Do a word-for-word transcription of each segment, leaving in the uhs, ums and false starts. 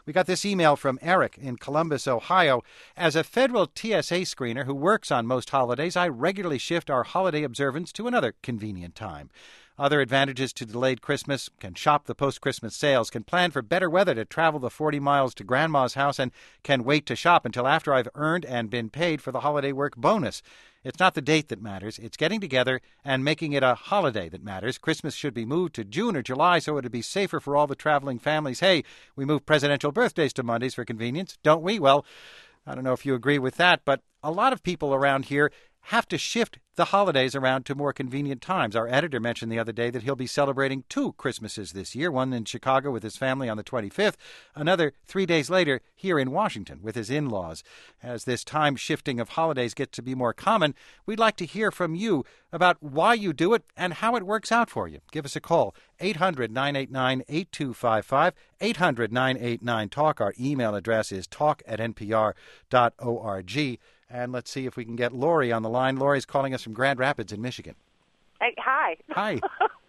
We got this email from Eric in Columbus, Ohio. As a federal T S A screener who works on most holidays, I regularly shift our holiday observance to another convenient time. Other advantages to delayed Christmas: can shop the post-Christmas sales, can plan for better weather to travel the forty miles to Grandma's house, and can wait to shop until after I've earned and been paid for the holiday work bonus. It's not the date that matters. It's getting together and making it a holiday that matters. Christmas should be moved to June or July so it would be safer for all the traveling families. Hey, we move presidential birthdays to Mondays for convenience, don't we? Well, I don't know if you agree with that, but a lot of people around here have to shift the holidays around to more convenient times. Our editor mentioned the other day that he'll be celebrating two Christmases this year, one in Chicago with his family on the twenty-fifth, another three days later here in Washington with his in-laws. As this time shifting of holidays gets to be more common, we'd like to hear from you about why you do it and how it works out for you. Give us a call, eight hundred, nine eight nine, eight two five five, eight hundred, nine eight nine, talk. Our email address is talk at n p r dot org. And let's see if we can get Lori on the line. Lori's calling us from Grand Rapids in Michigan. Hey, hi. Hi.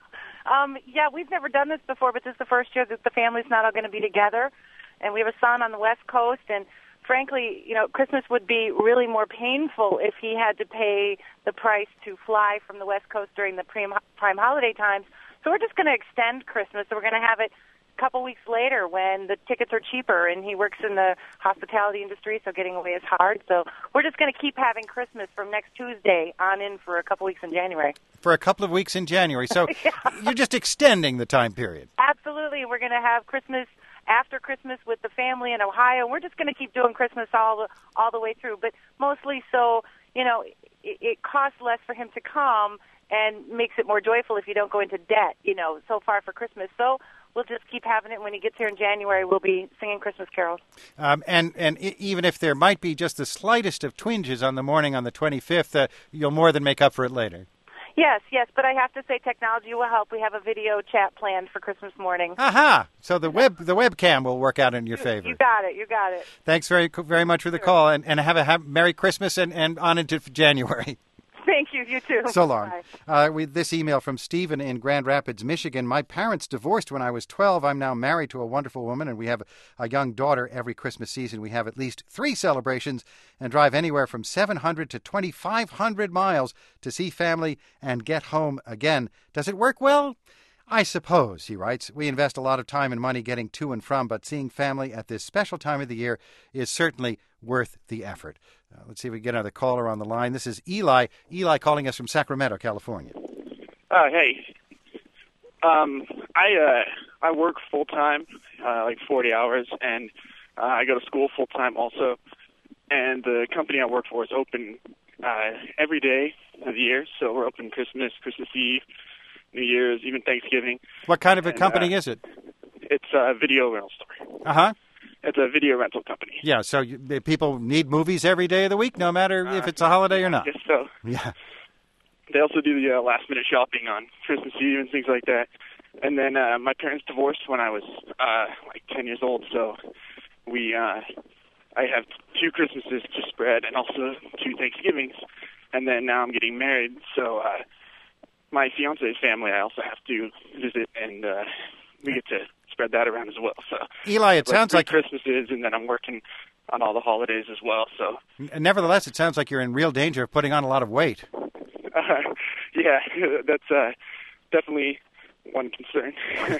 um, yeah, we've never done this before, but this is the first year that the family's not all going to be together. And we have a son on the West Coast, and frankly, you know, Christmas would be really more painful if he had to pay the price to fly from the West Coast during the prime, prime holiday times. So we're just going to extend Christmas. So we're going to have it couple weeks later when the tickets are cheaper, and he works in the hospitality industry, so getting away is hard. So we're just going to keep having Christmas from next Tuesday on in for a couple weeks in January. For a couple of weeks in January. So yeah. You're just extending the time period. Absolutely. We're going to have Christmas after Christmas with the family in Ohio. We're just going to keep doing Christmas all the, all the way through, but mostly so, you know, it, it costs less for him to come and makes it more joyful if you don't go into debt, you know, so far for Christmas. So we'll just keep having it. When he gets here in January, we'll be singing Christmas carols. Um, and and I- even if there might be just the slightest of twinges on the morning on the twenty-fifth, uh, you'll more than make up for it later. Yes, yes, but I have to say technology will help. We have a video chat planned for Christmas morning. Aha! So the web the webcam will work out in your you, favor. You got it, you got it. Thanks very very much for the sure. call, and, and have a have Merry Christmas and, and on into January. Thank you. You too. So long. Uh, with this email from Stephen in Grand Rapids, Michigan. My parents divorced when I was twelve. I'm now married to a wonderful woman, and we have a young daughter. Every Christmas season, we have at least three celebrations and drive anywhere from seven hundred to twenty-five hundred miles to see family and get home again. Does it work well? I suppose, he writes. We invest a lot of time and money getting to and from, but seeing family at this special time of the year is certainly worth the effort. Uh, let's see if we can get another caller on the line. This is Eli. Eli calling us from Sacramento, California. Uh, hey. Um, I uh, I work full time, uh, like forty hours, and uh, I go to school full time also. And the company I work for is open uh, every day of the year, so we're open Christmas, Christmas Eve, New Year's, even Thanksgiving. What kind of a and, company uh, is it? It's a video rental store. Uh-huh. It's a video rental company. Yeah, so you, people need movies every day of the week, no matter uh, if it's a holiday or not. Yes, so. Yeah. They also do the uh, last-minute shopping on Christmas Eve and things like that. And then uh, my parents divorced when I was uh, like ten years old, so we uh, I have two Christmases to spread and also two Thanksgivings. And then now I'm getting married, so uh, my fiance's family I also have to visit, and uh, we get to spread that around as well. So Eli, it like sounds three like Christmases, and then I'm working on all the holidays as well. So nevertheless, it sounds like you're in real danger of putting on a lot of weight. Uh, yeah, that's uh, definitely one concern.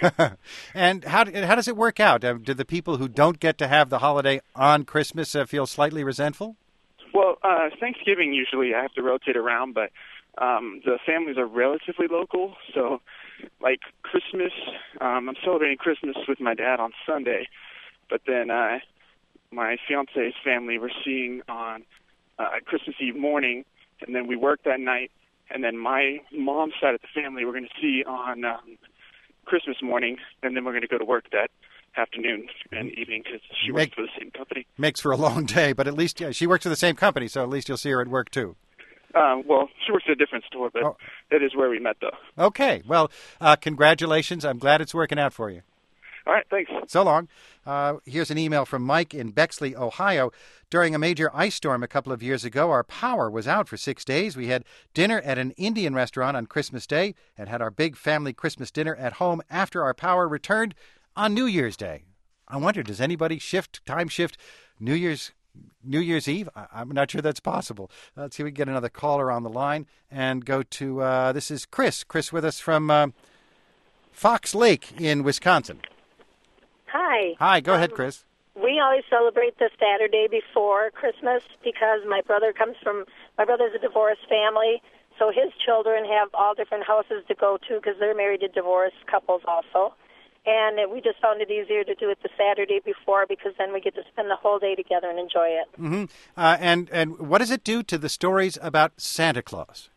And how how does it work out? Uh, do the people who don't get to have the holiday on Christmas uh, feel slightly resentful? Well, uh, Thanksgiving usually I have to rotate around, but um, the families are relatively local. So, like Christmas, um, I'm celebrating Christmas with my dad on Sunday, but then uh, my fiance's family we're seeing on uh, Christmas Eve morning, and then we work that night. And then my mom's side of the family we're going to see on um, Christmas morning, and then we're going to go to work that afternoon and evening because she works Make, for the same company. Makes for a long day, but at least yeah, she works for the same company, so at least you'll see her at work too. Um, well, she works at a different store, but oh. that is where we met, though. Okay. Well, uh, congratulations. I'm glad it's working out for you. All right, thanks. So long. Uh, here's an email from Mike in Bexley, Ohio. During a major ice storm a couple of years ago, our power was out for six days. We had dinner at an Indian restaurant on Christmas Day and had our big family Christmas dinner at home after our power returned on New Year's Day. I wonder, does anybody shift, time shift New Year's New Year's Eve? I, I'm not sure that's possible. Let's see if we can get another caller on the line and go to, uh, this is Chris. Chris with us from uh, Fox Lake in Wisconsin. Hi. Hi, go um, ahead, Chris. We always celebrate the Saturday before Christmas because my brother comes from, my brother's a divorced family, so his children have all different houses to go to because they're married to divorced couples also. And we just found it easier to do it the Saturday before because then we get to spend the whole day together and enjoy it. Mm-hmm. Uh, and, and what does it do to the stories about Santa Claus?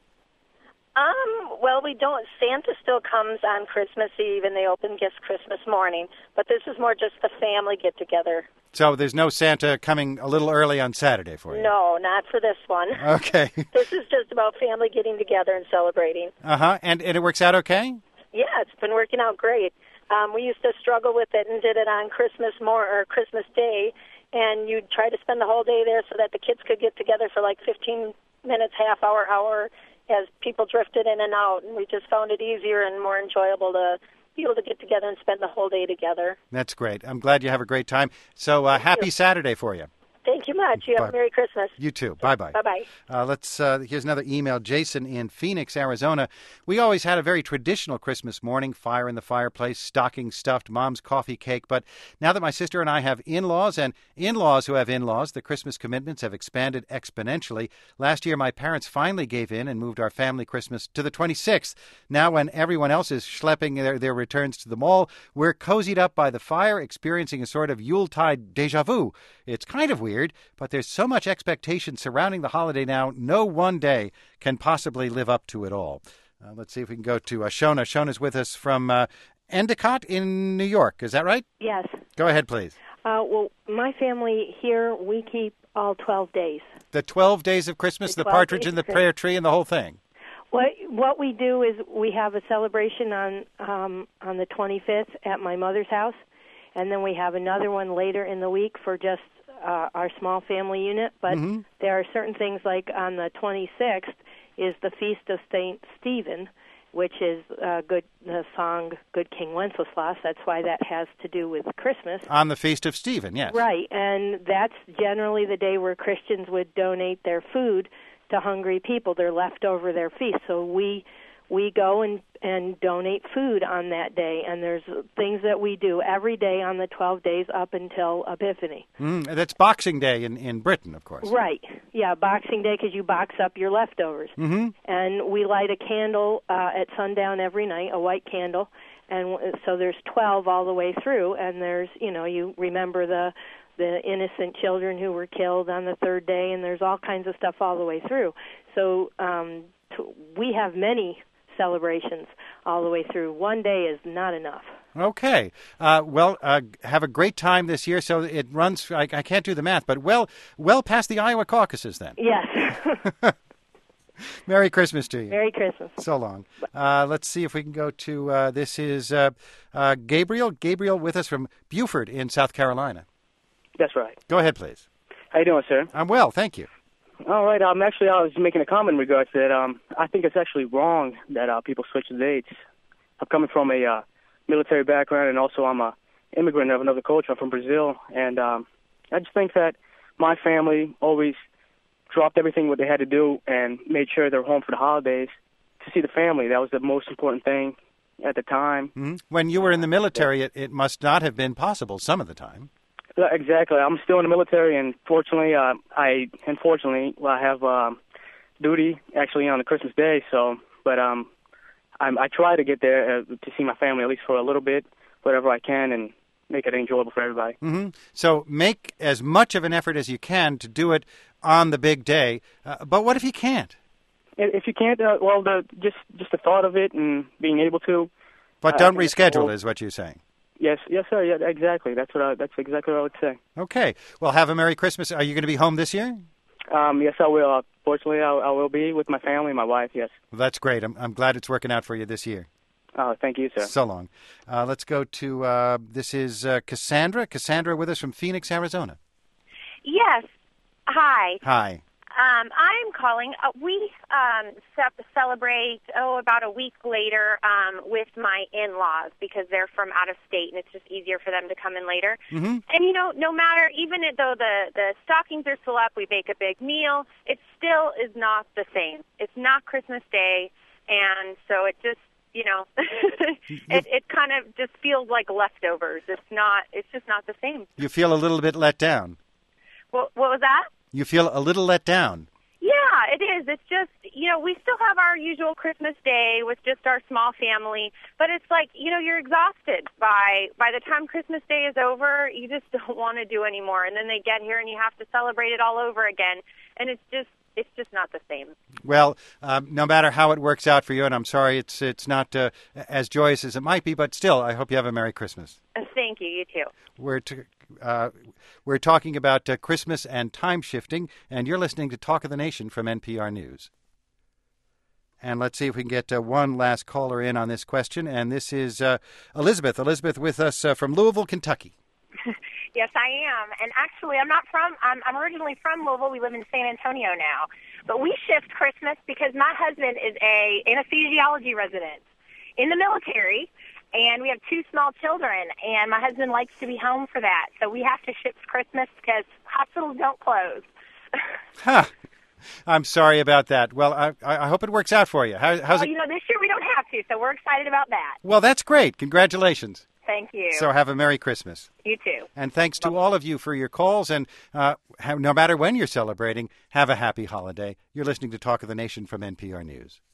Um, well, we don't. Santa still comes on Christmas Eve and they open gifts Christmas morning. But this is more just the family get-together. So there's no Santa coming a little early on Saturday for you? No, not for this one. Okay. This is just about family getting together and celebrating. Uh-huh. And, and it works out okay? Yeah, it's been working out great. Um, we used to struggle with it and did it on Christmas more or Christmas Day, and you'd try to spend the whole day there so that the kids could get together for like fifteen minutes, half hour, hour, as people drifted in and out. And we just found it easier and more enjoyable to be able to get together and spend the whole day together. That's great. I'm glad you have a great time. So uh, happy you. Saturday for you. Thank you much. You have Bye. a Merry Christmas. You too. Bye-bye. Bye-bye. Uh, let's. Uh, here's another email. Jason in Phoenix, Arizona. We always had a very traditional Christmas morning, fire in the fireplace, stocking stuffed, mom's coffee cake. But now that my sister and I have in-laws and in-laws who have in-laws, the Christmas commitments have expanded exponentially. Last year, my parents finally gave in and moved our family Christmas to the twenty-sixth. Now, when everyone else is schlepping their, their returns to the mall, we're cozied up by the fire, experiencing a sort of Yuletide deja vu. It's kind of weird, but there's so much expectation surrounding the holiday now, no one day can possibly live up to it all. Uh, let's see if we can go to uh, Shona. Shona's with us from uh, Endicott in New York. Is that right? Yes. Go ahead, please. Uh, well, my family here, we keep all twelve days. The twelve days of Christmas, the, The partridge days in the of Christmas. prayer tree and the whole thing. What what we do is we have a celebration on um, on the twenty-fifth at my mother's house, and then we have another one later in the week for just uh, our small family unit. But Mm-hmm. there are certain things like on the twenty-sixth is the Feast of Saint Stephen, which is uh, good the song Good King Wenceslas. That's why that has to do with Christmas. On the Feast of Stephen, yes. Right, and that's generally the day where Christians would donate their food to hungry people, their leftover their feast. So we we go and, and donate food on that day, and there's things that we do every day on the twelve days up until Epiphany. Mm, that's Boxing Day in, in Britain, of course. Right, yeah, Boxing Day because you box up your leftovers. Mm-hmm. And we light a candle uh, at sundown every night, a white candle, and w- so there's twelve all the way through, and there's, you know, you remember the the innocent children who were killed on the third day, and there's all kinds of stuff all the way through. So um, t- we have many celebrations all the way through. One day is not enough. Okay. Uh, well, uh, have a great time this year. So it runs, I, I can't do the math, but well well past the Iowa caucuses then. Yes. Merry Christmas to you. Merry Christmas. So long. Uh, let's see if we can go to, uh, this is uh, uh, Gabriel. Gabriel with us from Beaufort in South Carolina. That's right. Go ahead, please. How you doing, sir? I'm well, thank you. All right. Um, actually, I was making a comment in regards to that. Um, I think it's actually wrong that uh, people switch the dates. I'm coming from a uh, military background, and also I'm a immigrant of another culture. I'm from Brazil, and um, I just think that my family always dropped everything what they had to do and made sure they were home for the holidays to see the family. That was the most important thing at the time. Mm-hmm. When you were in the military, it, it must not have been possible some of the time. Uh, Exactly. I'm still in the military, and fortunately, uh, I unfortunately well, I have um, duty actually on the Christmas Day. So, but um, I'm, I try to get there uh, to see my family at least for a little bit, whatever I can, and make it enjoyable for everybody. Mm-hmm. So make as much of an effort as you can to do it on the big day. Uh, but what if you can't? If if you can't, uh, well, the just just the thought of it and being able to. But uh, don't I think it's reschedule, cool. is what you're saying. Yes, yes, sir. Yeah, exactly. That's what I, that's exactly what I would say. Okay. Well, have a Merry Christmas. Are you going to be home this year? Um, yes, I will. Uh, fortunately, I, I will be with my family, my wife. Yes. Well, that's great. I'm, I'm glad it's working out for you this year. Uh, thank you, sir. So long. Uh, let's go to, uh, this is uh, Cassandra. Cassandra with us from Phoenix, Arizona. Yes. Hi. Hi. Um, I'm calling. Uh, we um, ce- celebrate, oh, about a week later um, with my in-laws because they're from out of state, and it's just easier for them to come in later. Mm-hmm. And, you know, no matter, even though the, the stockings are still up, we bake a big meal, it still is not the same. It's not Christmas Day, and so it just, you know, it, it kind of just feels like leftovers. It's not, it's just not the same. You feel a little bit let down. What, what was that? You feel a little let down. Yeah, it is. It's just, you know, we still have our usual Christmas Day with just our small family, but it's like, you know, you're exhausted by by the time Christmas Day is over, you just don't want to do anymore. And then they get here and you have to celebrate it all over again. And it's just it's just not the same. Well, um, no matter how it works out for you, and I'm sorry it's it's not uh, as joyous as it might be, but still, I hope you have a Merry Christmas. Uh, thank you. You too. We're to, uh, we're talking about uh, Christmas and time shifting, and you're listening to Talk of the Nation from N P R News. And let's see if we can get uh, one last caller in on this question, and this is uh, Elizabeth. Elizabeth with us uh, from Louisville, Kentucky. Yes, I am. And actually, I'm not from, I'm, I'm originally from Louisville. We live in San Antonio now. But we shift Christmas because my husband is a anesthesiology resident in the military, and we have two small children, and my husband likes to be home for that. So we have to shift Christmas because hospitals don't close. Huh. I'm sorry about that. Well, I, I hope it works out for you. How, how's well, it? you know, this year we don't have to, so we're excited about that. Well, that's great. Congratulations. Thank you. So have a Merry Christmas. You too. And thanks to all of you for your calls. And uh, have, no matter when you're celebrating, have a happy holiday. You're listening to Talk of the Nation from N P R News.